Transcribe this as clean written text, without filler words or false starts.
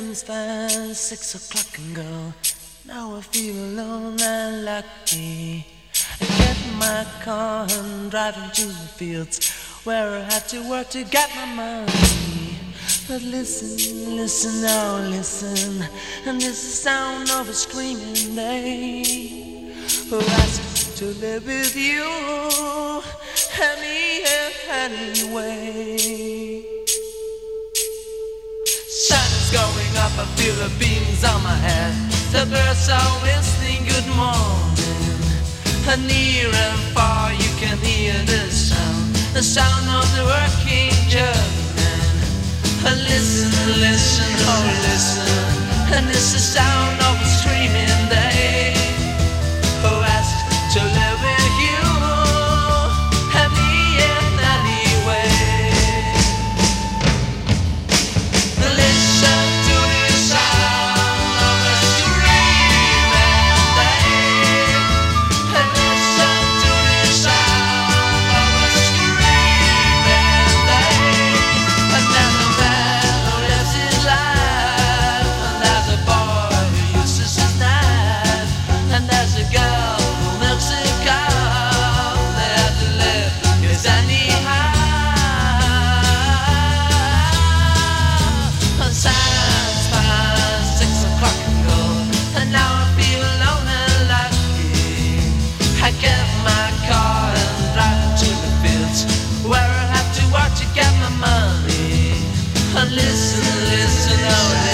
Living's fine, 6 o'clock and go. Now I feel alone and lucky. I get in my car and driving to the fields where I have to work to get my money. But listen, listen, now listen, and this is the sound of a screaming day who asked to live with you anyway. Sun is going up, I feel the beams on my head. The birds are whistling good morning, and near and far you can hear the sound of the working German. And listen, listen, oh listen, and it's the sound of a screaming day who asked to live with you and me in any way. Listen to the sound of a screaming day, and listen to the sound of a screaming day. And there's a man who lives his life, and there's a boy who uses his knife, and there's a girl who milks a cow. They have to live, yes, anyhow. And sands past 6 o'clock ago, and now I feel alone and lucky. I get my car and drive to the fields where I have to work to get my money. And listen, listen, oh